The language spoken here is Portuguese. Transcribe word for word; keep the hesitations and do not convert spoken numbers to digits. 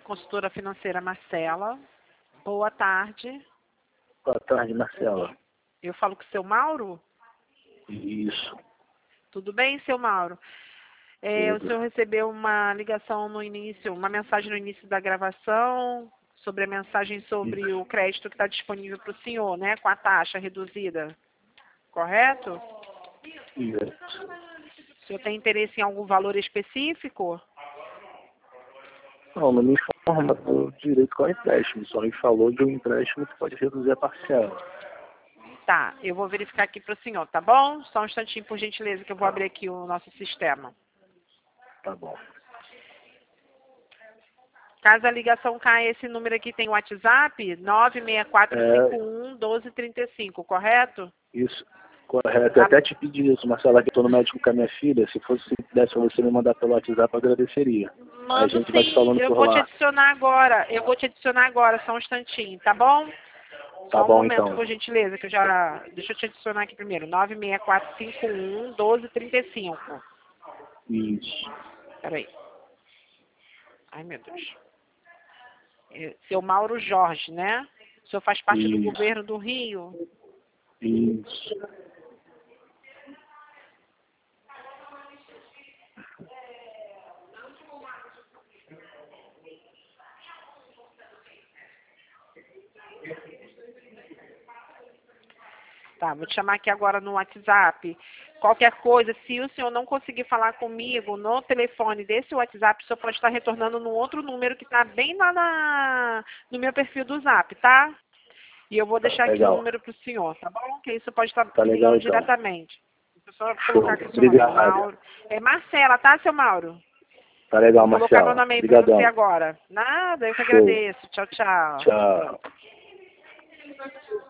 consultora financeira Marcela. Boa tarde. Boa tarde, Marcela. Eu falo com o seu Mauro? Isso. Tudo bem, seu Mauro? É, o senhor recebeu uma ligação no início, uma mensagem no início da gravação, sobre a mensagem sobre Isso. o crédito que está disponível para o senhor, né? Com a taxa reduzida. Correto? Isso. O senhor tem interesse em algum valor específico? Não, não me informa do direito com o empréstimo. Só me falou de um empréstimo que pode reduzir a parcela. Tá, eu vou verificar aqui para o senhor, tá bom? Só um instantinho, por gentileza, que eu vou abrir aqui o nosso sistema. Tá bom. Caso a ligação caia, esse número aqui tem o WhatsApp, nove seis quatro cinco um, um dois três cinco, correto? Isso. Correto. Eu até te pedi isso, Marcela, que eu estou no médico com a minha filha. Se fosse se pudesse você me mandar pelo WhatsApp, eu agradeceria. Mando a gente vai te sim, falando eu por vou lá. te adicionar agora. Eu vou te adicionar agora, só um instantinho, tá bom? Tá Só um bom, momento, então. por gentileza, que eu já... Deixa eu te adicionar aqui primeiro. nove seis quatro cinco um, um dois três cinco. Isso. Peraí. Ai, meu Deus. É, seu Mauro Jorge, né? O senhor faz parte do Isso. governo do Rio? Isso. Tá, vou te chamar aqui agora no WhatsApp. Qualquer coisa, se o senhor não conseguir falar comigo no telefone desse WhatsApp, o senhor pode estar retornando no outro número que está bem lá na, no meu perfil do Zap, tá? E eu vou deixar Tá aqui o legal. número para o senhor, tá bom? Que isso pode estar Tá me legal, ligando então. diretamente. Deixa eu só Show. colocar aqui o seu nome, Obrigado. Mauro. É Marcela, tá, seu Mauro? Tá legal, Vou colocar meu Marcela. nome aí para você Obrigadão. agora. Nada, eu que Show. agradeço. Tchau, tchau. Tchau.